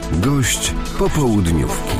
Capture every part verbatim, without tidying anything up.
Gość popołudniówki.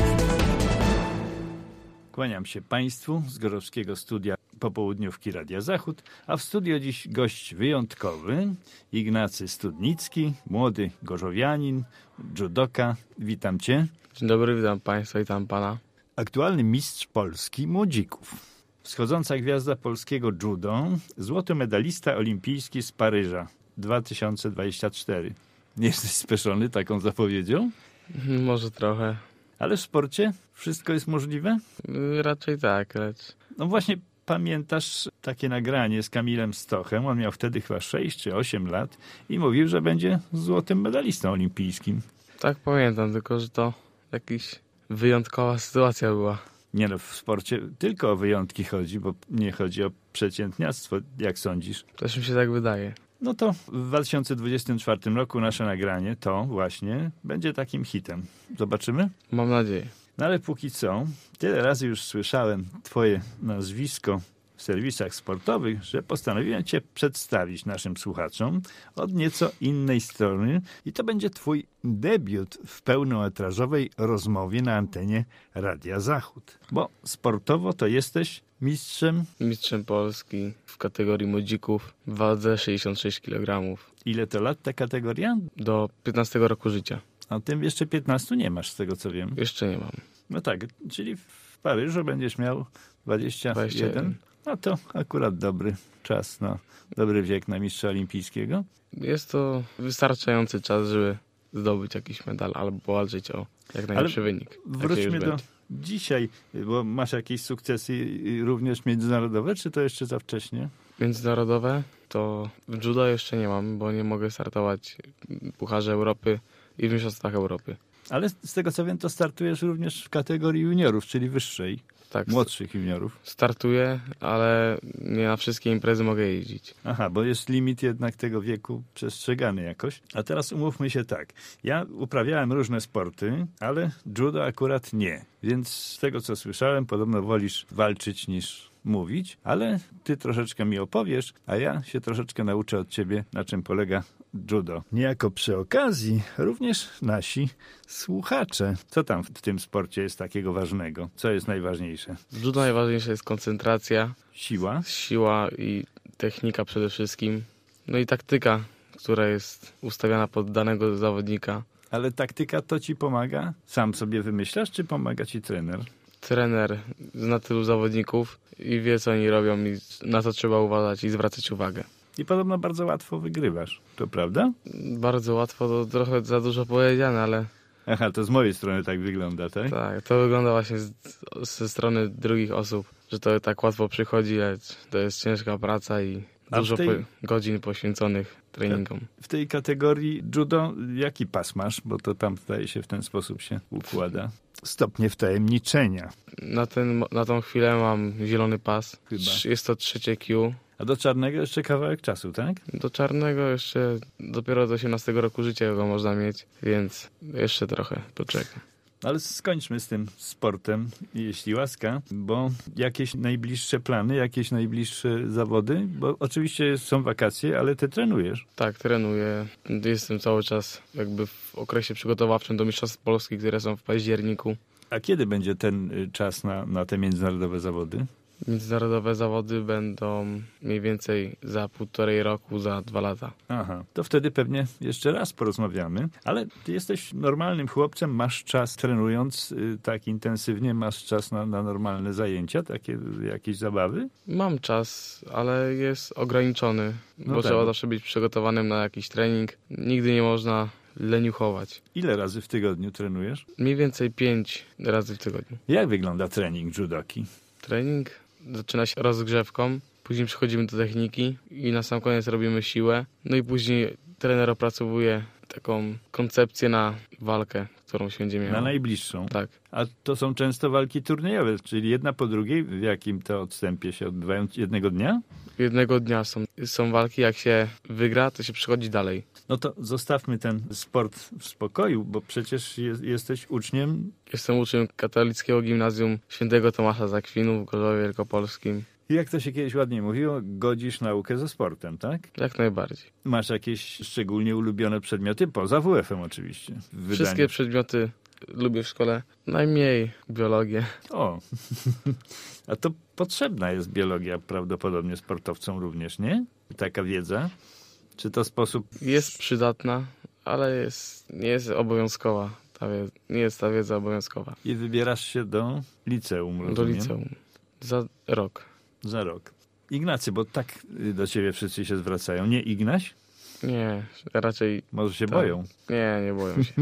Kłaniam się Państwu z Gorowskiego Studia Popołudniówki Radia Zachód, a w studio dziś gość wyjątkowy, Ignacy Studnicki, młody gorzowianin, judoka. Witam Cię. Dzień dobry, witam Państwa, witam Pana. Aktualny mistrz Polski młodzików. Wschodząca gwiazda polskiego judo, złoty medalista olimpijski z Paryża dwa tysiące dwudziesty czwarty. Nie jesteś spieszony taką zapowiedzią? Może trochę. Ale w sporcie wszystko jest możliwe? Raczej tak, lecz... No właśnie, pamiętasz takie nagranie z Kamilem Stochem? On miał wtedy chyba sześć czy osiem lat i mówił, że będzie złotym medalistą olimpijskim. Tak, pamiętam, tylko że to jakaś wyjątkowa sytuacja była. Nie no, w sporcie tylko o wyjątki chodzi, bo nie chodzi o przeciętniactwo, jak sądzisz? Też mi się tak wydaje. No to w dwa tysiące dwudziestym czwartym roku nasze nagranie, to właśnie, będzie takim hitem. Zobaczymy? Mam nadzieję. No ale póki co, tyle razy już słyszałem twoje nazwisko w serwisach sportowych, że postanowiłem cię przedstawić naszym słuchaczom od nieco innej strony i to będzie twój debiut w pełnometrażowej rozmowie na antenie Radia Zachód. Bo sportowo to jesteś mistrzem... Mistrzem Polski w kategorii młodzików w wadze sześćdziesiąt sześć kilogramów. Ile to lat ta kategoria? Do piętnastego roku życia. A tym jeszcze piętnastu nie masz, z tego co wiem. Jeszcze nie mam. No tak, czyli w Paryżu będziesz miał dwadzieścia jeden. dwadzieścia jeden. No to akurat dobry czas, no, dobry wiek na mistrza olimpijskiego. Jest to wystarczający czas, żeby zdobyć jakiś medal albo powalczyć o jak najlepszy Ale wynik. Wróćmy do dzisiaj, bo masz jakieś sukcesy również międzynarodowe, czy to jeszcze za wcześnie? Międzynarodowe to w judo jeszcze nie mam, bo nie mogę startować w Pucharze Europy i w Mistrzostwach Europy. Ale z tego co wiem, to startujesz również w kategorii juniorów, czyli wyższej, tak, młodszych juniorów. Startuję, ale nie na wszystkie imprezy mogę jeździć. Aha, bo jest limit jednak tego wieku przestrzegany jakoś. A teraz umówmy się tak. Ja uprawiałem różne sporty, ale judo akurat nie. Więc z tego co słyszałem, podobno wolisz walczyć niż mówić, ale ty troszeczkę mi opowiesz, a ja się troszeczkę nauczę od ciebie, na czym polega judo. Niejako przy okazji również nasi słuchacze. Co tam w tym sporcie jest takiego ważnego? Co jest najważniejsze? W judo najważniejsza jest koncentracja, Siła? siła i technika przede wszystkim. No i taktyka, która jest ustawiana pod danego zawodnika. Ale taktyka to ci pomaga? Sam sobie wymyślasz, czy pomaga ci trener? Trener zna tylu zawodników i wie, co oni robią i na to trzeba uważać i zwracać uwagę. I podobno bardzo łatwo wygrywasz. To prawda? Bardzo łatwo, to trochę za dużo powiedziane, ale... Aha, to z mojej strony tak wygląda, tak? Tak, to wygląda właśnie z, ze strony drugich osób, że to tak łatwo przychodzi, lecz to jest ciężka praca i A dużo tej... po, godzin poświęconych treningom. W tej kategorii judo jaki pas masz? Bo to tam zdaje się w ten sposób się układa. Stopnie wtajemniczenia. Na, ten, na tą chwilę mam zielony pas. Chyba. Jest to trzecie Q. A do czarnego jeszcze kawałek czasu, tak? Do czarnego jeszcze dopiero do osiemnastego roku życia go można mieć, więc jeszcze trochę poczekam. Ale skończmy z tym sportem, jeśli łaska, bo jakieś najbliższe plany, jakieś najbliższe zawody, bo oczywiście są wakacje, ale ty trenujesz. Tak, trenuję. Jestem cały czas jakby w okresie przygotowawczym do Mistrzostw Polski, które są w październiku. A kiedy będzie ten czas na, na te międzynarodowe zawody? Międzynarodowe zawody będą mniej więcej za półtorej roku, za dwa lata. Aha, to wtedy pewnie jeszcze raz porozmawiamy, ale ty jesteś normalnym chłopcem, masz czas trenując y, tak intensywnie, masz czas na, na normalne zajęcia, takie jakieś zabawy? Mam czas, ale jest ograniczony, No bo tak. trzeba zawsze być przygotowanym na jakiś trening. Nigdy nie można leniuchować. Ile razy w tygodniu trenujesz? Mniej więcej pięć razy w tygodniu. Jak wygląda trening judoki? Trening zaczyna się rozgrzewką, później przechodzimy do techniki i na sam koniec robimy siłę. No i później trener opracowuje taką koncepcję na walkę, którą się będzie miał. Na najbliższą? Tak. A to są często walki turniejowe, czyli jedna po drugiej, w jakim to odstępie się odbywają? Jednego dnia? Jednego dnia są, są walki, jak się wygra, to się przechodzi dalej. No to zostawmy ten sport w spokoju, bo przecież jest, jesteś uczniem... Jestem uczniem Katolickiego Gimnazjum Świętego Tomasza z Akwinu w Gorzowie Wielkopolskim. I jak to się kiedyś ładnie mówiło, godzisz naukę ze sportem, tak? Jak najbardziej. Masz jakieś szczególnie ulubione przedmioty, poza W F-em oczywiście. w wydaniu? Wszystkie przedmioty lubię w szkole. Najmniej biologię. O, a to potrzebna jest biologia prawdopodobnie sportowcom również, nie? Taka wiedza? Czy to sposób... Jest przydatna, ale jest, nie jest obowiązkowa. Ta wiedza, nie jest ta wiedza obowiązkowa. I wybierasz się do liceum, rozumiem? Do liceum. Za rok. Za rok. Ignacy, bo tak do ciebie wszyscy się zwracają. Nie Ignaś? Nie, raczej... Może się tak. boją. Nie, nie boją się.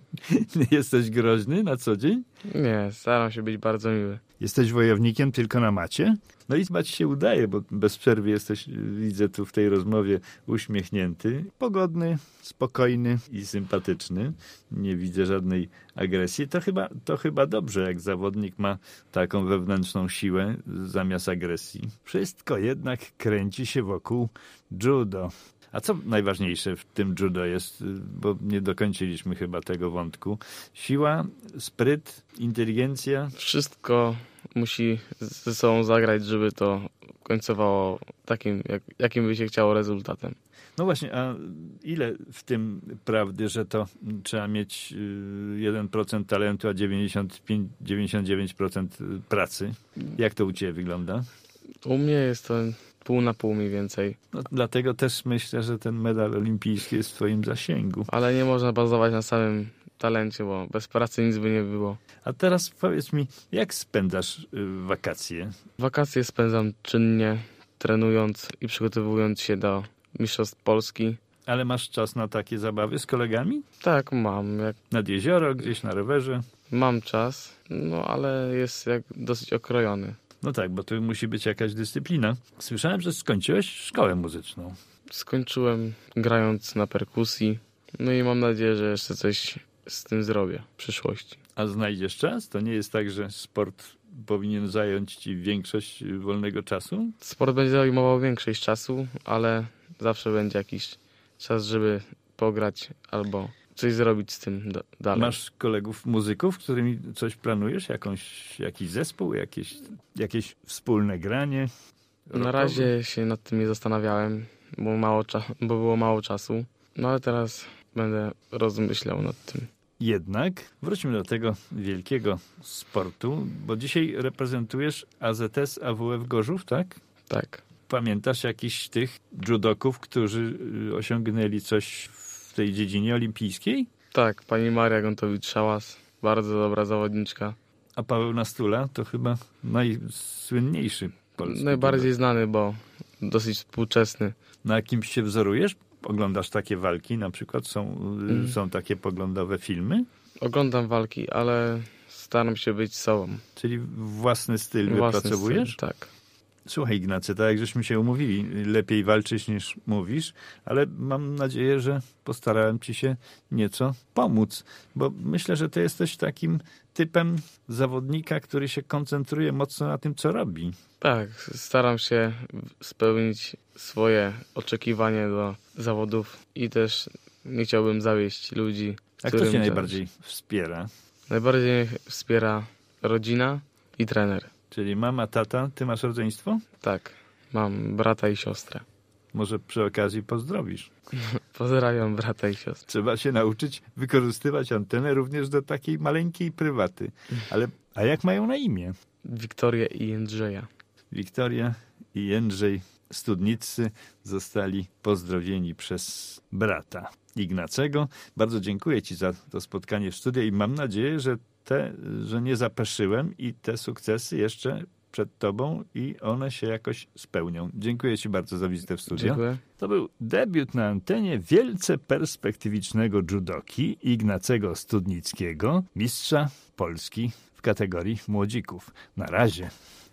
Nie jesteś groźny na co dzień? Nie, staram się być bardzo miły. Jesteś wojownikiem tylko na macie? No i chyba ci się udaje, bo bez przerwy jesteś, widzę tu w tej rozmowie, uśmiechnięty, pogodny, spokojny i sympatyczny. Nie widzę żadnej agresji. To chyba, to chyba dobrze, jak zawodnik ma taką wewnętrzną siłę zamiast agresji. Wszystko jednak kręci się wokół judo. A co najważniejsze w tym judo jest, bo nie dokończyliśmy chyba tego wątku? Siła, spryt, inteligencja? Wszystko musi ze sobą zagrać, żeby to końcowało takim, jak, jakim by się chciało rezultatem. No właśnie, a ile w tym prawdy, że to trzeba mieć jeden procent talentu, a dziewięćdziesiąt pięć do dziewięćdziesięciu dziewięciu procent pracy? Jak to u ciebie wygląda? U mnie jest to pół na pół mniej więcej. No, dlatego też myślę, że ten medal olimpijski jest w twoim zasięgu. Ale nie można bazować na samym talencie, bo bez pracy nic by nie było. A teraz powiedz mi, jak spędzasz y, wakacje? Wakacje spędzam czynnie, trenując i przygotowując się do Mistrzostw Polski. Ale masz czas na takie zabawy z kolegami? Tak, mam. Jak Nad jezioro, gdzieś na rowerze? mam czas, no ale jest jak dosyć okrojony. No tak, bo to musi być jakaś dyscyplina. Słyszałem, że skończyłeś szkołę muzyczną. Skończyłem grając na perkusji, no i mam nadzieję, że jeszcze coś z tym zrobię w przyszłości. A znajdziesz czas? To nie jest tak, że sport powinien zająć ci większość wolnego czasu? Sport będzie zajmował większość czasu, ale zawsze będzie jakiś czas, żeby pograć albo coś zrobić z tym da- dalej. Masz kolegów muzyków, z którymi coś planujesz? Jakąś, jakiś zespół? Jakieś, jakieś wspólne granie? Na Rockowe? razie się nad tym nie zastanawiałem, bo, mało cza- bo było mało czasu. No ale teraz będę rozmyślał nad tym. Jednak wróćmy do tego wielkiego sportu, bo dzisiaj reprezentujesz A Z S A W F Gorzów, tak? Tak. Pamiętasz jakichś tych judoków, którzy y, osiągnęli coś w tej dziedzinie olimpijskiej? Tak, pani Maria Gontowicz-Szałas, bardzo dobra zawodniczka. A Paweł Nastula to chyba najsłynniejszy polski Najbardziej judok. znany, bo dosyć współczesny. Na kimś się wzorujesz? Oglądasz takie walki na przykład? Są, y, Mm. są takie poglądowe filmy? Oglądam walki, ale staram się być sobą. Czyli własny styl Własny wypracowujesz? styl, tak. Słuchaj Ignacy, tak jak żeśmy się umówili, lepiej walczyć niż mówisz, ale mam nadzieję, że postarałem ci się nieco pomóc, bo myślę, że ty jesteś takim typem zawodnika, który się koncentruje mocno na tym, co robi. Tak, staram się spełnić swoje oczekiwania do zawodów i też nie chciałbym zawieść ludzi. A kto którym cię zależy. najbardziej wspiera? Najbardziej mnie wspiera rodzina i trener. Czyli mama, tata, ty masz rodzeństwo? Tak, mam brata i siostrę. Może przy okazji pozdrowisz. Pozdrawiam brata i siostrę. Trzeba się nauczyć wykorzystywać antenę również do takiej maleńkiej prywaty. Ale, a jak mają na imię? Wiktorię i Jędrzeja. Wiktoria i Jędrzej Studniccy zostali pozdrowieni przez brata Ignacego. Bardzo dziękuję ci za to spotkanie w studiu i mam nadzieję, że, te, że nie zapeszyłem i te sukcesy jeszcze przed tobą i one się jakoś spełnią. Dziękuję ci bardzo za wizytę w studiu. Dziękuję. To był debiut na antenie wielce perspektywicznego judoki Ignacego Studnickiego, mistrza Polski w kategorii młodzików. Na razie.